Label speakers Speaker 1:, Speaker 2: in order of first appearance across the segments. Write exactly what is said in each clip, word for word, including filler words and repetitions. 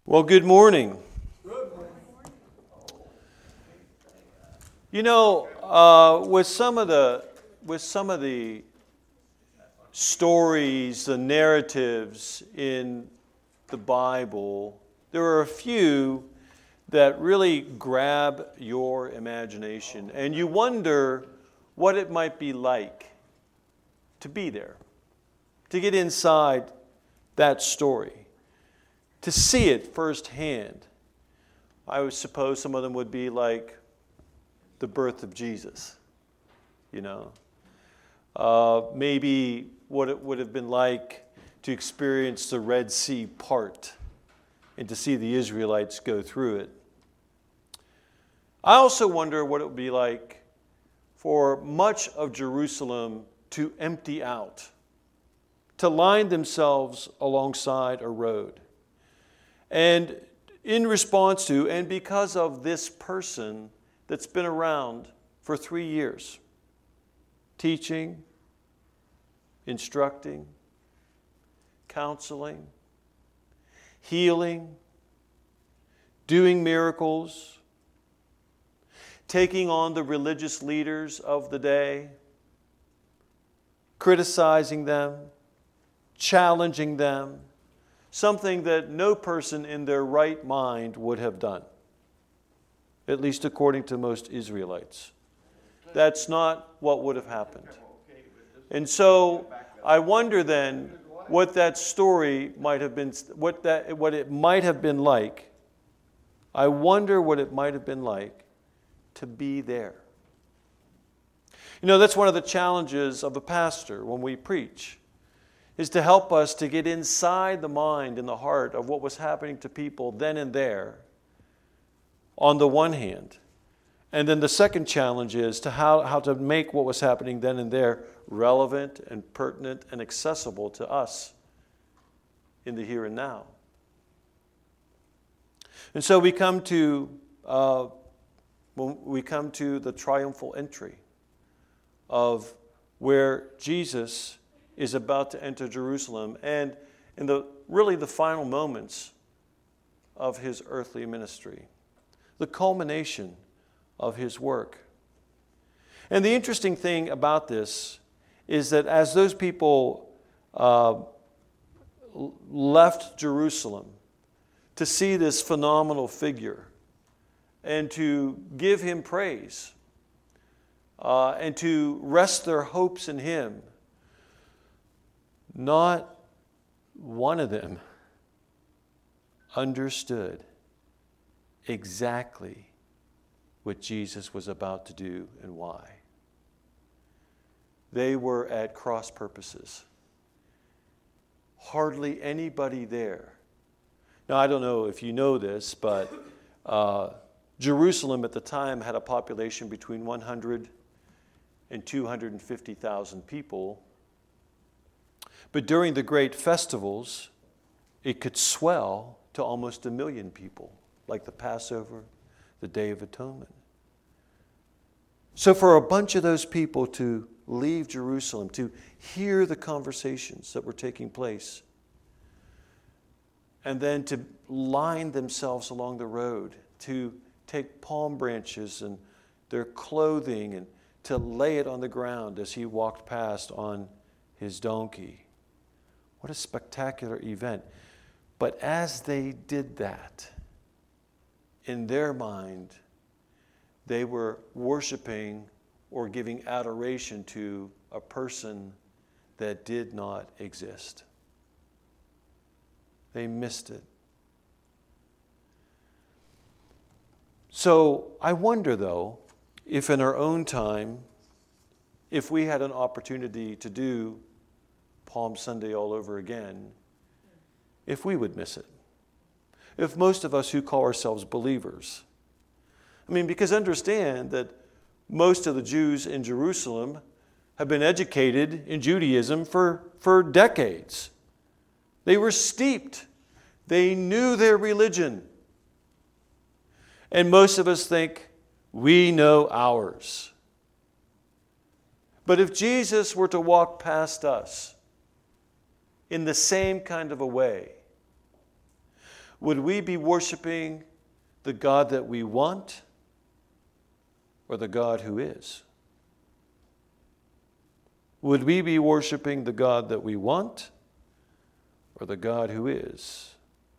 Speaker 1: Well, good morning. You know, uh, with some of the with some of the stories, the narratives in the Bible, there are a few that really grab your imagination, and you wonder what it might be like to be there, to get inside that story, to see it firsthand. I would suppose some of them would be like the birth of Jesus, you know. Uh, maybe what it would have been like to experience the Red Sea part and to see the Israelites go through it. I also wonder what it would be like for much of Jerusalem to empty out, to line themselves alongside a road. And in response to, and because of this person that's been around for three years, teaching, instructing, counseling, healing, doing miracles, taking on the religious leaders of the day, criticizing them, challenging them, something that no person in their right mind would have done, at least according to most Israelites. That's not what would have happened. And so I wonder then what that story might have been, what that, what it might have been like. I wonder what it might have been like to be there. You know, that's one of the challenges of a pastor when we preach, is to help us to get inside the mind and the heart of what was happening to people then and there, on the one hand. And then the second challenge is to how, how to make what was happening then and there relevant and pertinent and accessible to us in the here and now. And so we come to uh, when we come to the triumphal entry of where Jesus is about to enter Jerusalem, and in the really the final moments of his earthly ministry, the culmination of his work. And the interesting thing about this is that as those people uh, left Jerusalem to see this phenomenal figure and to give him praise uh, and to rest their hopes in him, not one of them understood exactly what Jesus was about to do and why. They were at cross purposes. Hardly anybody there. Now, I don't know if you know this, but uh, Jerusalem at the time had a population between one hundred and two hundred fifty thousand people. But during the great festivals, it could swell to almost a million people, like the Passover, the Day of Atonement. So for a bunch of those people to leave Jerusalem, to hear the conversations that were taking place, and then to line themselves along the road, to take palm branches and their clothing and to lay it on the ground as he walked past on his donkey. What a spectacular event. But as they did that, in their mind, they were worshiping or giving adoration to a person that did not exist. They missed it. So I wonder, though, if in our own time, if we had an opportunity to do Palm Sunday all over again, if we would miss it. If most of us who call ourselves believers, I mean, because understand that most of the Jews in Jerusalem have been educated in Judaism for, for decades. They were steeped. They knew their religion. And most of us think, we know ours. But if Jesus were to walk past us in the same kind of a way, Would we be worshiping the God that we want or the God who is? Would we be worshiping the God that we want or the God who is?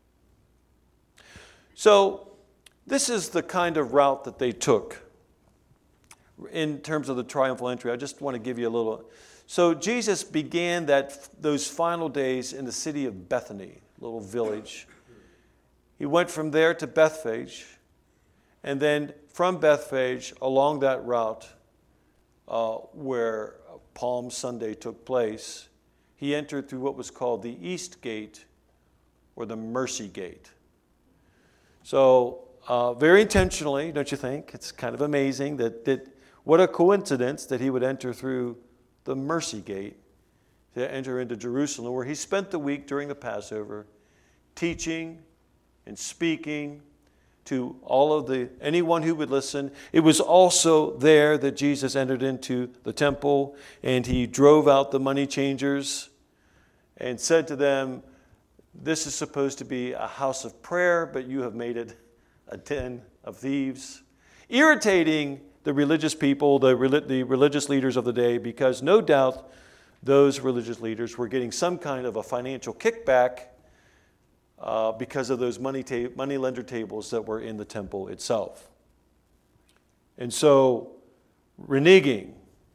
Speaker 1: So, this is the kind of route that they took in terms of the triumphal entry. I just want to give you a little. So, Jesus began that those final days in the city of Bethany, a little village. He went from there to Bethphage, and then from Bethphage along that route uh, where Palm Sunday took place, he entered through what was called the East Gate or the Mercy Gate. So uh, very intentionally, don't you think? It's kind of amazing that, that what a coincidence that he would enter through the Mercy Gate to enter into Jerusalem, where he spent the week during the Passover teaching and speaking to all of the anyone who would listen. It was also there that Jesus entered into the temple, and he drove out the money changers and said to them, "This is supposed to be a house of prayer, but you have made it a den of thieves," irritating the religious people, the, the religious leaders of the day, because no doubt those religious leaders were getting some kind of a financial kickback Uh, because of those money ta- money lender tables that were in the temple itself. And so, reneging,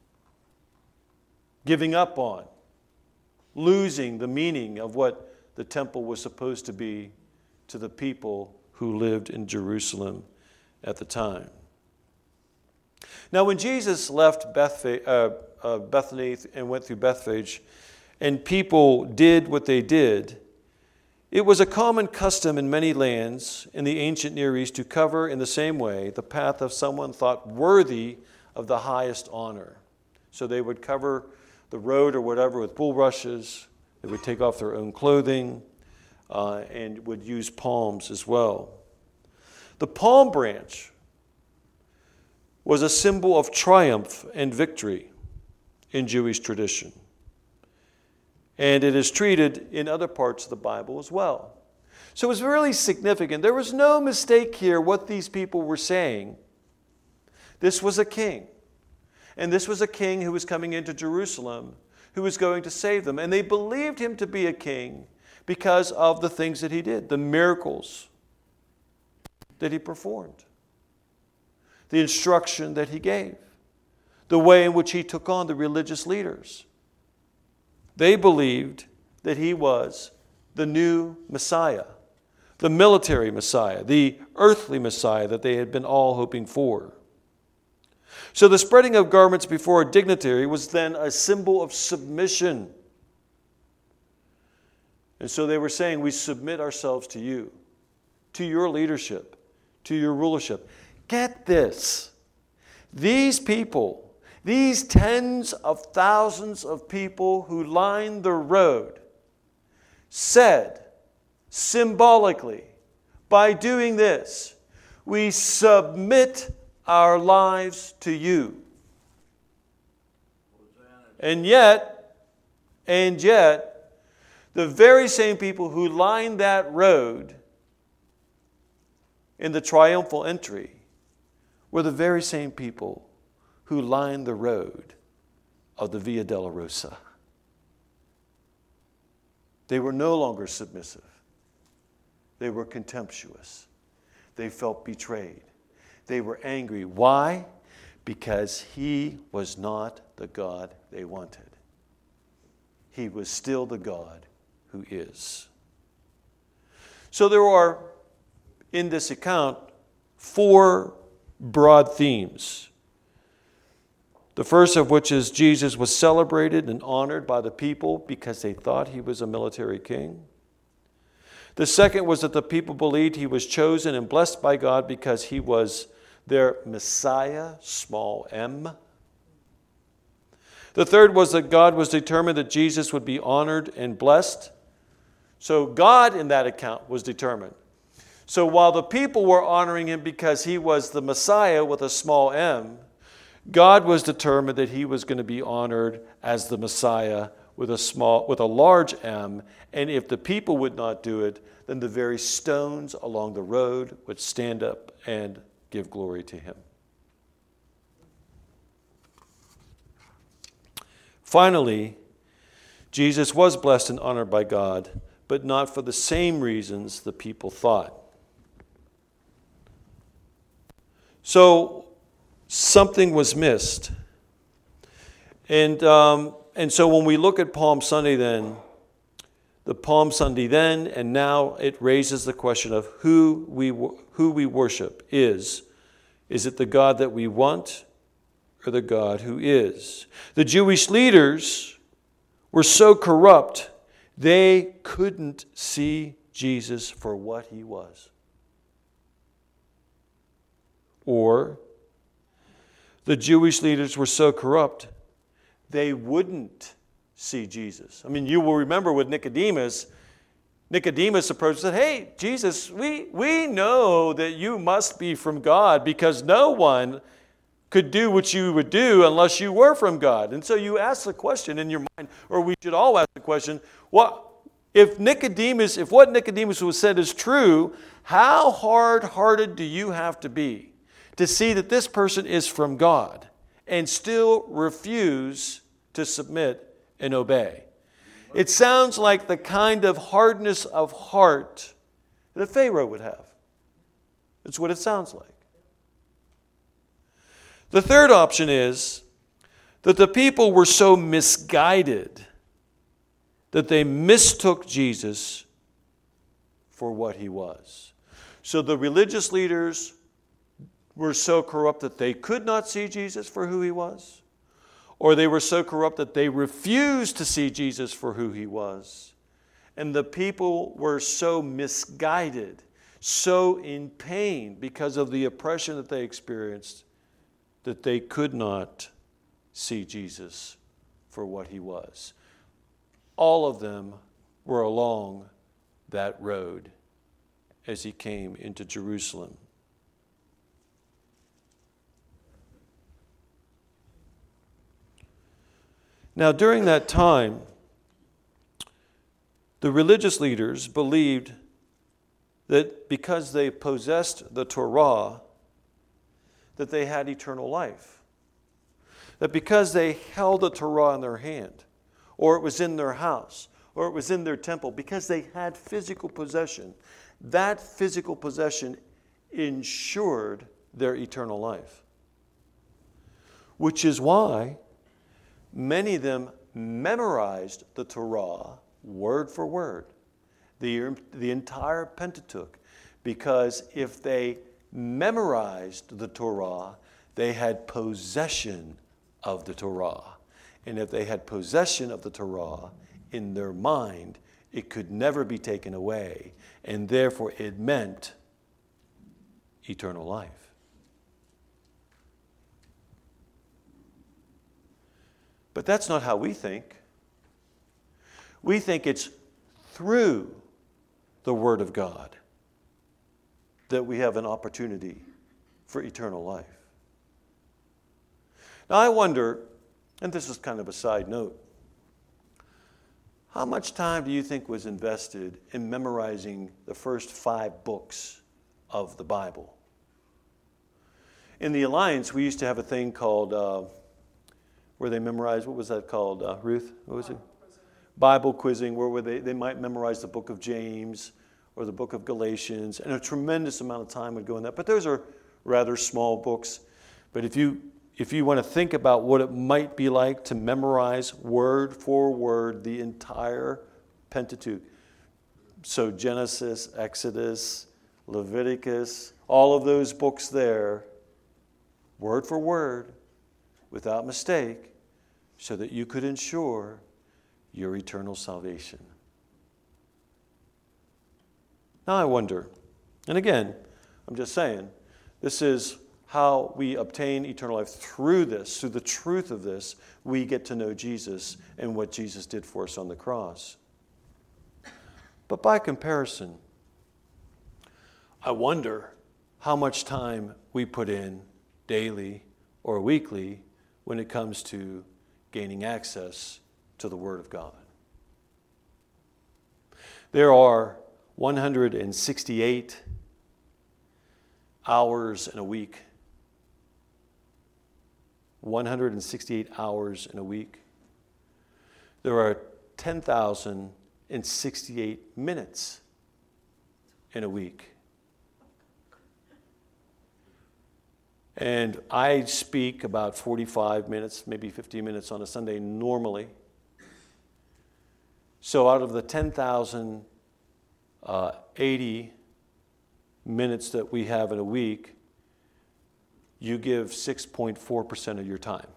Speaker 1: giving up on, losing the meaning of what the temple was supposed to be to the people who lived in Jerusalem at the time. Now, when Jesus left Bethpha- uh, uh, Bethany and went through Bethphage, and people did what they did, it was a common custom in many lands in the ancient Near East to cover in the same way the path of someone thought worthy of the highest honor. So they would cover the road or whatever with bulrushes. They would take off their own clothing uh, and would use palms as well. The palm branch was a symbol of triumph and victory in Jewish tradition. And it is treated in other parts of the Bible as well. So it was really significant. There was no mistake here what these people were saying. This was a king. And this was a king who was coming into Jerusalem, who was going to save them. And they believed him to be a king because of the things that he did, the miracles that he performed, the instruction that he gave, the way in which he took on the religious leaders. They believed that he was the new Messiah, the military Messiah, the earthly Messiah that they had been all hoping for. So the spreading of garments before a dignitary was then a symbol of submission. And so they were saying, we submit ourselves to you, to your leadership, to your rulership. Get this. These people, these tens of thousands of people who lined the road, said symbolically, by doing this, we submit our lives to you. And yet, and yet, the very same people who lined that road in the triumphal entry were the very same people who lined the road of the Via Dolorosa. They were no longer submissive. They were contemptuous. They felt betrayed. They were angry. Why? Because he was not the God they wanted. He was still the God who is. So there are, in this account, four broad themes. The first of which is Jesus was celebrated and honored by the people because they thought he was a military king. The second was that the people believed he was chosen and blessed by God because he was their Messiah, small m. The third was that God was determined that Jesus would be honored and blessed. So God in that account was determined. So while the people were honoring him because he was the Messiah with a small m, God was determined that he was going to be honored as the Messiah with a small, with a large M, and if the people would not do it, then the very stones along the road would stand up and give glory to him. Finally, Jesus was blessed and honored by God, but not for the same reasons the people thought. So something was missed. And, um, and so when we look at Palm Sunday then, the Palm Sunday then and now, it raises the question of who we, who we worship is. Is it the God that we want or the God who is? The Jewish leaders were so corrupt, they couldn't see Jesus for what he was. Or the Jewish leaders were so corrupt, they wouldn't see Jesus. I mean, you will remember with Nicodemus, Nicodemus approached and said, hey, Jesus, we, we know that you must be from God because no one could do what you would do unless you were from God. And so you ask the question in your mind, or we should all ask the question, what if Nicodemus, if what Nicodemus was said is true, how hard-hearted do you have to be to see that this person is from God and still refuse to submit and obey? It sounds like the kind of hardness of heart that Pharaoh would have. That's what it sounds like. The third option is that the people were so misguided that they mistook Jesus for what he was. So the religious leaders were so corrupt that they could not see Jesus for who he was, or they were so corrupt that they refused to see Jesus for who he was. And the people were so misguided, so in pain because of the oppression that they experienced, that they could not see Jesus for what he was. All of them were along that road as he came into Jerusalem. Now, during that time, the religious leaders believed that because they possessed the Torah, that they had eternal life. That because they held the Torah in their hand, or it was in their house, or it was in their temple, because they had physical possession, that physical possession ensured their eternal life. Which is why many of them memorized the Torah word for word, the, the entire Pentateuch, because if they memorized the Torah, they had possession of the Torah. And if they had possession of the Torah in their mind, it could never be taken away, and therefore it meant eternal life. But that's not how we think. We think it's through the Word of God that we have an opportunity for eternal life. Now I wonder, and this is kind of a side note, how much time do you think was invested in memorizing the first five books of the Bible? In the Alliance, we used to have a thing called, uh, where they memorized, what was that called, uh, Ruth? What was it? Bible quizzing, where they, they might memorize the book of James or the book of Galatians, and a tremendous amount of time would go in that. But those are rather small books. But if you if you want to think about what it might be like to memorize word for word the entire Pentateuch, so Genesis, Exodus, Leviticus, all of those books there, word for word, without mistake, so that you could ensure your eternal salvation. Now I wonder, and again, I'm just saying, this is how we obtain eternal life. Through this, through the truth of this, we get to know Jesus and what Jesus did for us on the cross. But by comparison, I wonder how much time we put in daily or weekly when it comes to gaining access to the Word of God. There are one hundred sixty-eight hours in a week. one hundred sixty-eight hours in a week. There are ten thousand sixty-eight minutes in a week. And I speak about forty-five minutes, maybe fifty minutes on a Sunday normally. So out of the ten thousand eighty minutes that we have in a week, you give six point four percent of your time.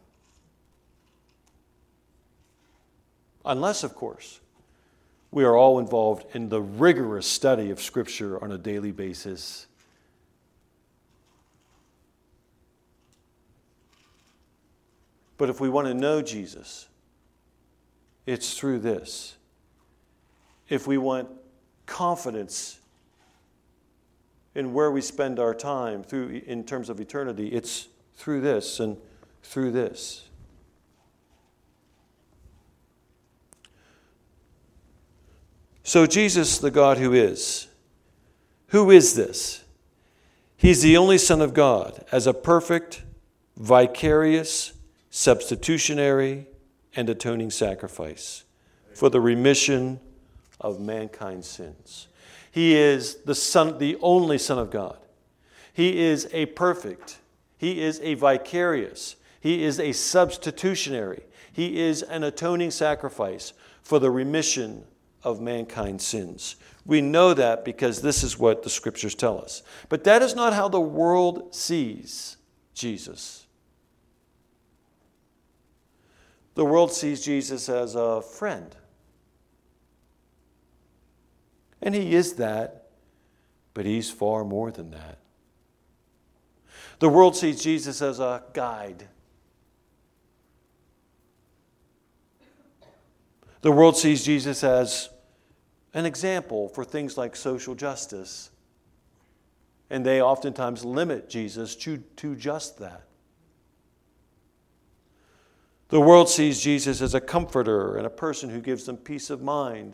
Speaker 1: Unless, of course, we are all involved in the rigorous study of Scripture on a daily basis. But if we want to know Jesus, it's through this. If we want confidence in where we spend our time through in terms of eternity, it's through this and through this. So Jesus, the God who is, who is this? He's the only Son of God as a perfect, vicarious, substitutionary, and atoning sacrifice for the remission of mankind's sins. He is the Son, the only Son of God. He is a perfect. He is a vicarious. He is a substitutionary. He is an atoning sacrifice for the remission of mankind's sins. We know that because this is what the Scriptures tell us. But that is not how the world sees Jesus. The world sees Jesus as a friend. And he is that, but he's far more than that. The world sees Jesus as a guide. The world sees Jesus as an example for things like social justice. And they oftentimes limit Jesus to, to just that. The world sees Jesus as a comforter and a person who gives them peace of mind.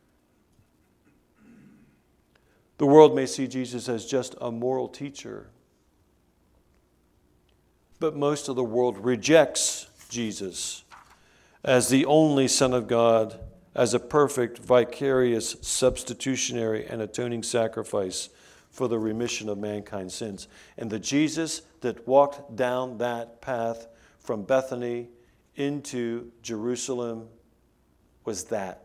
Speaker 1: The world may see Jesus as just a moral teacher. But most of the world rejects Jesus as the only Son of God, as a perfect, vicarious, substitutionary, and atoning sacrifice for the remission of mankind's sins. And the Jesus that walked down that path from Bethany into Jerusalem was that.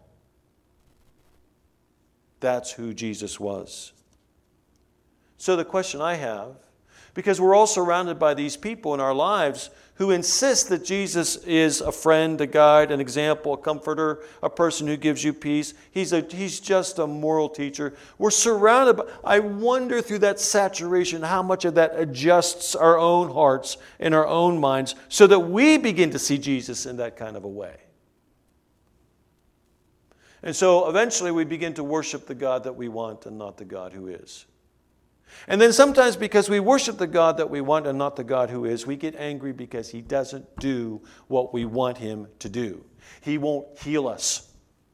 Speaker 1: That's who Jesus was. So the question I have, because we're all surrounded by these people in our lives who insist that Jesus is a friend, a guide, an example, a comforter, a person who gives you peace. He's, a, he's just a moral teacher. We're surrounded by, I wonder through that saturation how much of that adjusts our own hearts and our own minds so that we begin to see Jesus in that kind of a way. And so eventually we begin to worship the God that we want and not the God who is. And then sometimes because we worship the God that we want and not the God who is, we get angry because he doesn't do what we want him to do. He won't heal us.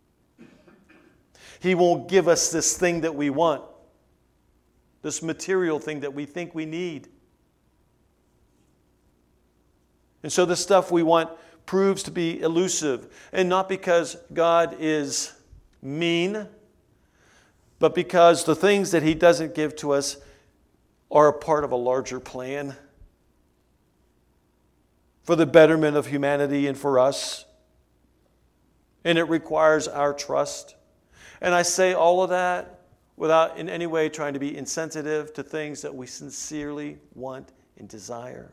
Speaker 1: He won't give us this thing that we want, this material thing that we think we need. And so the stuff we want proves to be elusive, and not because God is mean, but because the things that he doesn't give to us are a part of a larger plan for the betterment of humanity and for us. And it requires our trust. And I say all of that without in any way trying to be insensitive to things that we sincerely want and desire.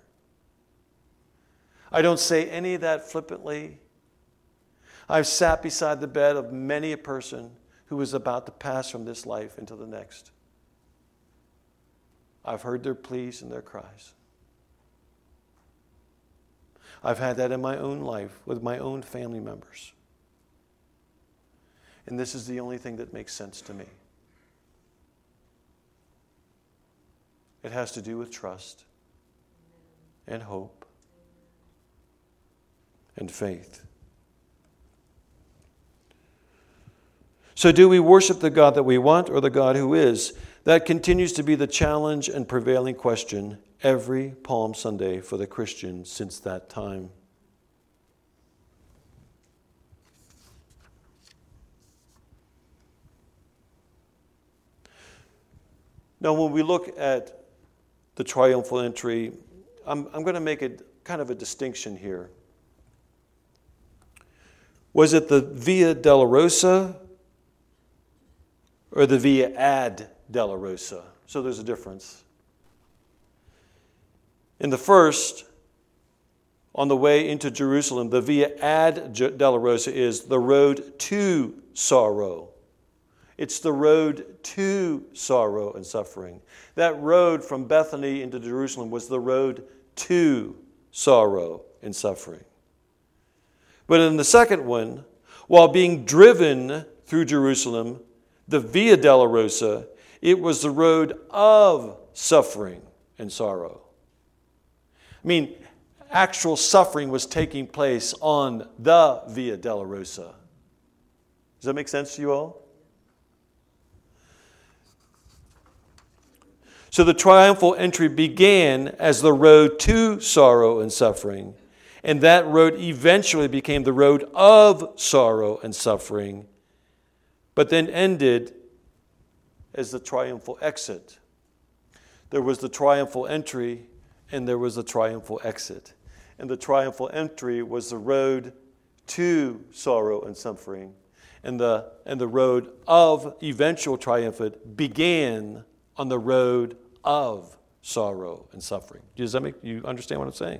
Speaker 1: I don't say any of that flippantly. I've sat beside the bed of many a person who is about to pass from this life into the next. I've heard their pleas and their cries. I've had that in my own life with my own family members. And this is the only thing that makes sense to me. It has to do with trust and hope and faith. So do we worship the God that we want or the God who is? That continues to be the challenge and prevailing question every Palm Sunday for the Christian since that time. Now, when we look at the triumphal entry, I'm, I'm going to make a kind of a distinction here. Was it the Via Dolorosa or the Via ad Dolorosa? So there's a difference. In the first, on the way into Jerusalem, the Via ad Dolorosa is the road to sorrow. It's the road to sorrow and suffering. That road from Bethany into Jerusalem was the road to sorrow and suffering. But in the second one, while being driven through Jerusalem, the Via Dolorosa, it was the road of suffering and sorrow. I mean, actual suffering was taking place on the Via Dolorosa. Does that make sense to you all? So the triumphal entry began as the road to sorrow and suffering, and that road eventually became the road of sorrow and suffering, but then ended as the triumphal exit. There was the triumphal entry, and there was the triumphal exit. And the triumphal entry was the road to sorrow and suffering, and the, and the road of eventual triumphant began on the road of sorrow and suffering. Does that make you understand what I'm saying?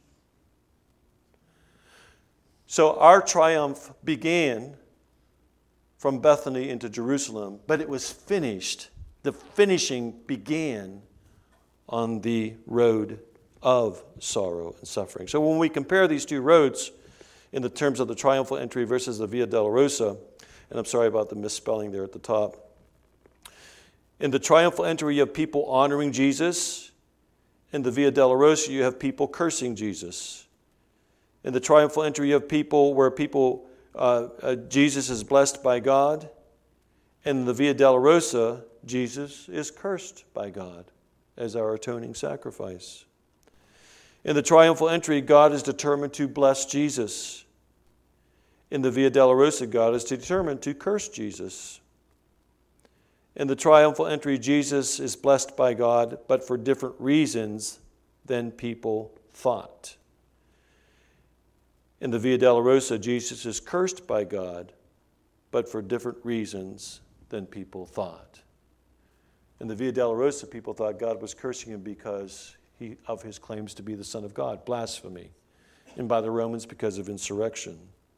Speaker 1: So our triumph began from Bethany into Jerusalem, but it was finished. The finishing began on the road of sorrow and suffering. So when we compare these two roads in the terms of the triumphal entry versus the Via Dolorosa, and I'm sorry about the misspelling there at the top. In the triumphal entry, you have people honoring Jesus. In the Via Dolorosa, you have people cursing Jesus. In the triumphal entry, you have people where people, uh, uh, Jesus is blessed by God. In the Via Dolorosa, Jesus is cursed by God as our atoning sacrifice. In the triumphal entry, God is determined to bless Jesus. In the Via Dolorosa, God is determined to curse Jesus. In the triumphal entry, Jesus is blessed by God, but for different reasons than people thought. In the Via Dolorosa, Jesus is cursed by God, but for different reasons than people thought. In the Via Dolorosa, people thought God was cursing him because he, of his claims to be the Son of God, blasphemy, and by the Romans because of insurrection.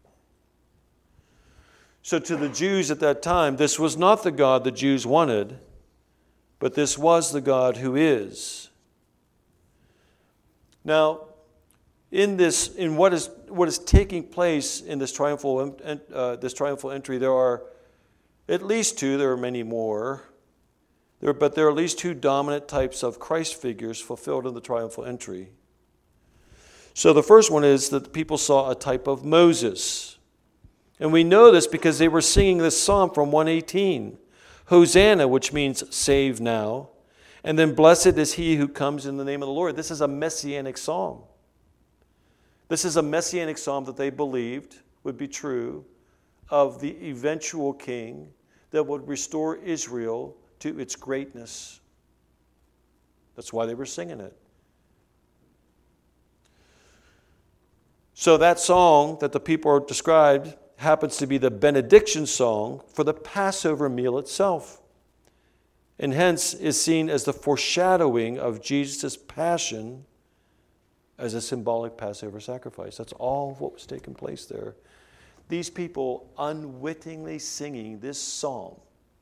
Speaker 1: So to the Jews at that time, this was not the God the Jews wanted, but this was the God who is. Now, in this, in what is what is taking place in this triumphal uh, this triumphal entry, there are at least two. There are many more, there, but there are at least two dominant types of Christ figures fulfilled in the triumphal entry. So the first one is that people saw a type of Moses. And we know this because they were singing this psalm from one eighteen. Hosanna, which means save now. And then blessed is he who comes in the name of the Lord. This is a messianic psalm. This is a messianic psalm that they believed would be true of the eventual king that would restore Israel to its greatness. That's why they were singing it. So that song that the people are described happens to be the benediction song for the Passover meal itself, and hence is seen as the foreshadowing of Jesus' passion as a symbolic Passover sacrifice. That's all what was taking place there. These people unwittingly singing this psalm,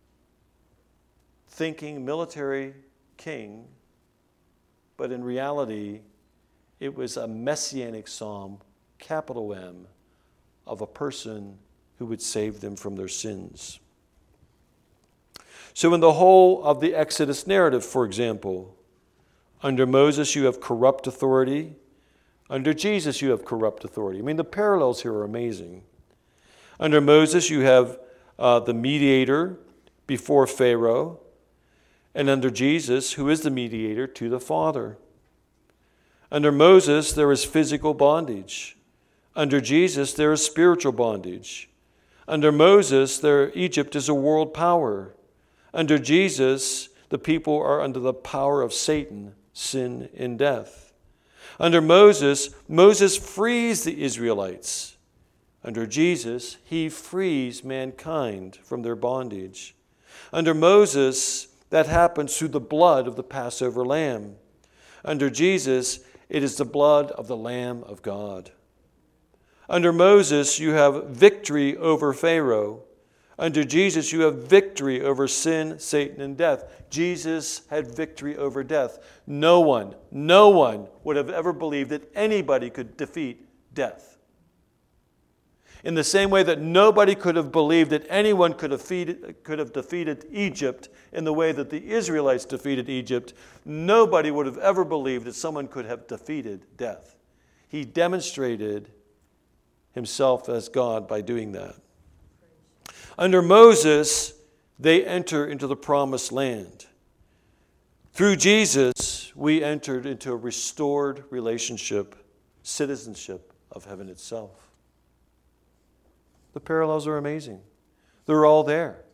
Speaker 1: thinking military king, but in reality, it was a messianic psalm, capital M, of a person who would save them from their sins. So in the whole of the Exodus narrative, for example, under Moses you have corrupt authority. Under Jesus you have corrupt authority. I mean, the parallels here are amazing. Under Moses you have uh, the mediator before Pharaoh, and under Jesus, who is the mediator to the Father. Under Moses, there is physical bondage. Under Jesus, there is spiritual bondage. Under Moses, there, Egypt is a world power. Under Jesus, the people are under the power of Satan, sin, and death. Under Moses, Moses frees the Israelites. Under Jesus, he frees mankind from their bondage. Under Moses, that happens through the blood of the Passover lamb. Under Jesus, it is the blood of the Lamb of God. Under Moses, you have victory over Pharaoh. Under Jesus, you have victory over sin, Satan, and death. Jesus had victory over death. No one, no one would have ever believed that anybody could defeat death. In the same way that nobody could have believed that anyone could have, defeated, could have defeated Egypt in the way that the Israelites defeated Egypt, nobody would have ever believed that someone could have defeated death. He demonstrated himself as God by doing that. Under Moses, they enter into the promised land. Through Jesus, we entered into a restored relationship, citizenship of heaven itself. The parallels are amazing. They're all there.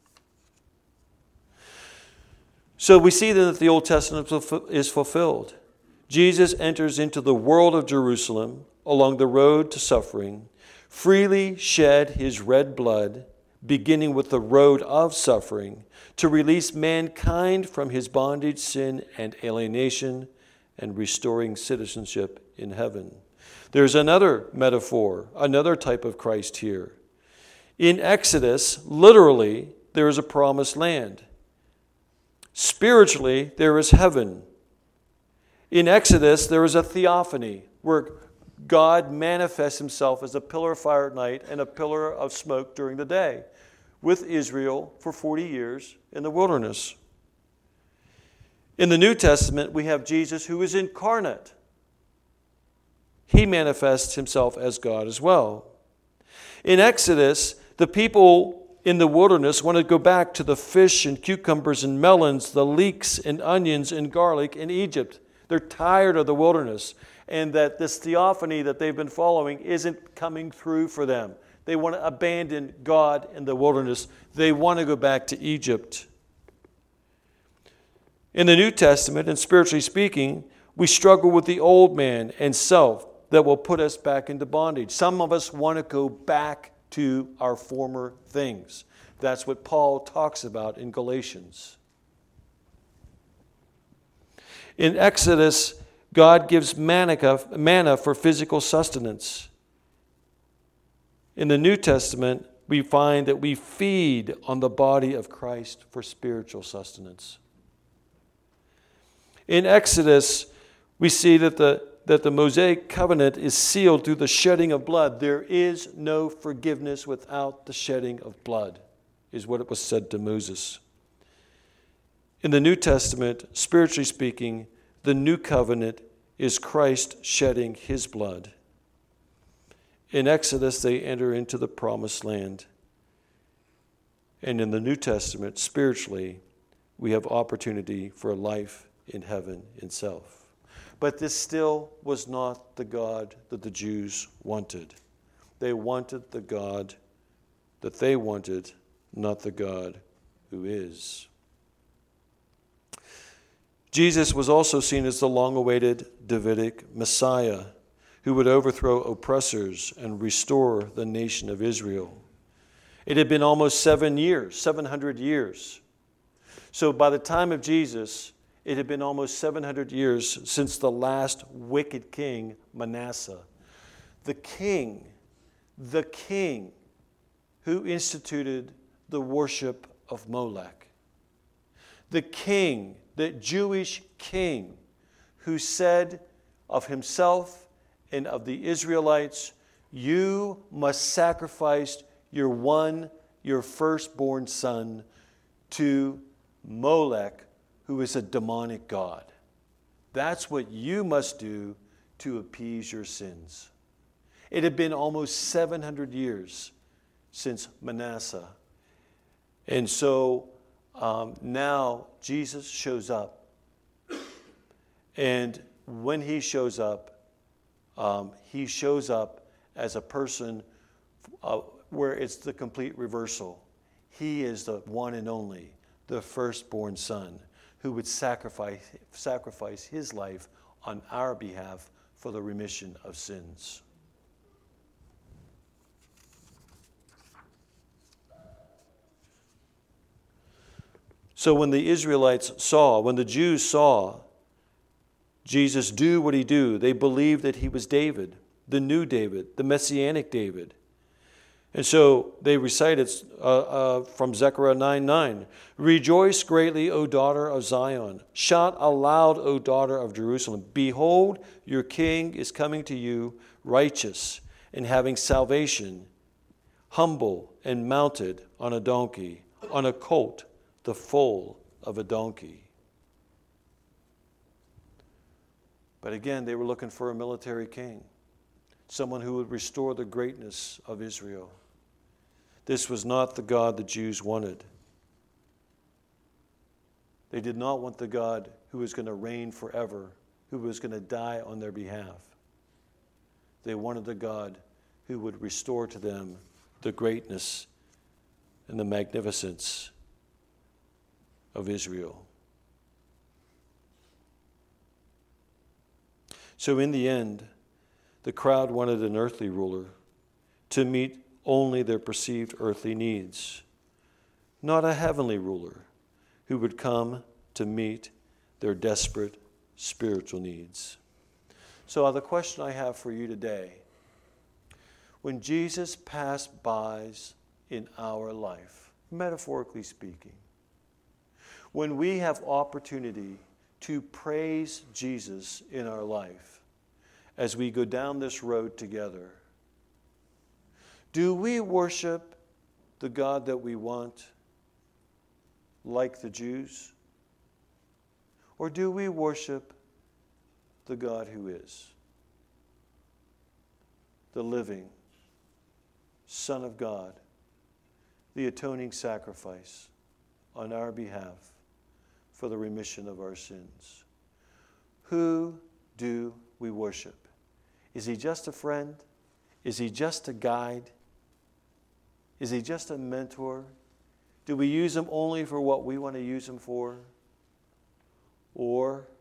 Speaker 1: So we see that the Old Testament is fulfilled. Jesus enters into the world of Jerusalem along the road to suffering, freely shed his red blood, beginning with the road of suffering, to release mankind from his bondage, sin, and alienation, and restoring citizenship in heaven. There's another metaphor, another type of Christ here. In Exodus, literally, there is a promised land. Spiritually, there is heaven. In Exodus, there is a theophany where God manifests himself as a pillar of fire at night and a pillar of smoke during the day with Israel for forty years in the wilderness. In the New Testament, we have Jesus who is incarnate. He manifests himself as God as well. In Exodus, the people in the wilderness want to go back to the fish and cucumbers and melons, the leeks and onions and garlic in Egypt. They're tired of the wilderness, and that this theophany that they've been following isn't coming through for them. They want to abandon God in the wilderness. They want to go back to Egypt. In the New Testament, and spiritually speaking, we struggle with the old man and self that will put us back into bondage. Some of us want to go back to our former things. That's what Paul talks about in Galatians. In Exodus, God gives manna for physical sustenance. In the New Testament, we find that we feed on the body of Christ for spiritual sustenance. In Exodus, we see that the that the Mosaic covenant is sealed through the shedding of blood. There is no forgiveness without the shedding of blood, is what it was said to Moses. In the New Testament, spiritually speaking, the new covenant is Christ shedding his blood. In Exodus, they enter into the promised land. And in the New Testament, spiritually, we have opportunity for life in heaven itself. But this still was not the God that the Jews wanted. They wanted the God that they wanted, not the God who is. Jesus was also seen as the long-awaited Davidic Messiah who would overthrow oppressors and restore the nation of Israel. It had been almost seven years, seven hundred years. So by the time of Jesus, it had been almost seven hundred years since the last wicked king, Manasseh. The king, the king who instituted the worship of Molech. The king, the Jewish king, who said of himself and of the Israelites, you must sacrifice your one, your firstborn son to Molech, who is a demonic god. That's what you must do to appease your sins. It had been almost seven hundred years since Manasseh And so um, now Jesus shows up. And when he shows up, um, he shows up as a person uh, where it's the complete reversal. He is the one and only, the firstborn son, who would sacrifice, sacrifice his life on our behalf for the remission of sins. So when the Israelites saw, when the Jews saw Jesus do what he do, they believed that he was David, the new David, the messianic David. And so they recited uh, uh, from Zechariah nine nine, "Rejoice greatly, O daughter of Zion. Shout aloud, O daughter of Jerusalem. Behold, your king is coming to you, righteous and having salvation, humble and mounted on a donkey, on a colt, the foal of a donkey." But again, they were looking for a military king, someone who would restore the greatness of Israel. This was not the God the Jews wanted. They did not want the God who was going to reign forever, who was going to die on their behalf. They wanted the God who would restore to them the greatness and the magnificence of Israel. So in the end, the crowd wanted an earthly ruler to meet only their perceived earthly needs, not a heavenly ruler who would come to meet their desperate spiritual needs. So the question I have for you today, when Jesus passed by in our life, metaphorically speaking, when we have opportunity to praise Jesus in our life as we go down this road together, do we worship the God that we want like the Jews? Or do we worship the God who is the living Son of God, the atoning sacrifice on our behalf for the remission of our sins? Who do we worship? Is he just a friend? Is he just a guide? Is he just a mentor? Do we use him only for what we want to use him for? Or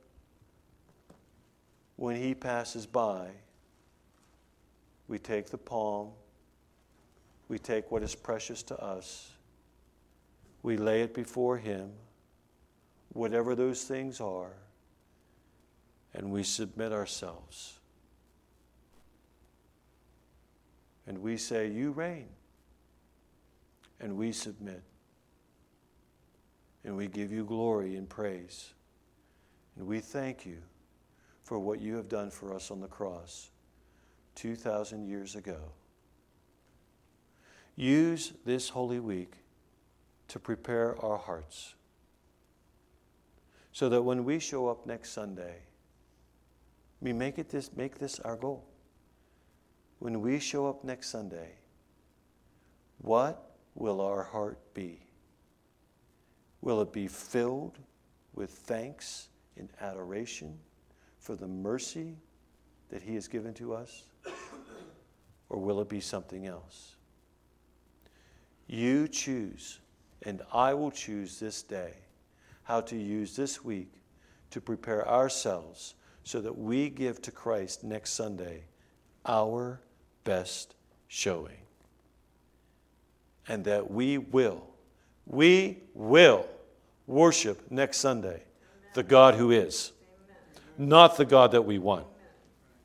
Speaker 1: when he passes by, we take the palm, we take what is precious to us, we lay it before him, whatever those things are, and we submit ourselves. And we say, you reign. And we submit. And we give you glory and praise. And we thank you for what you have done for us on the cross two thousand years ago. Use this Holy Week to prepare our hearts so that when we show up next Sunday, we make it this, make this our goal. When we show up next Sunday, what will our heart be? Will it be filled with thanks and adoration for the mercy that he has given to us? Or will it be something else? You choose, and I will choose this day how to use this week to prepare ourselves so that we give to Christ next Sunday our best showing. And that we will, we will worship next Sunday the God who is, not the God that we want.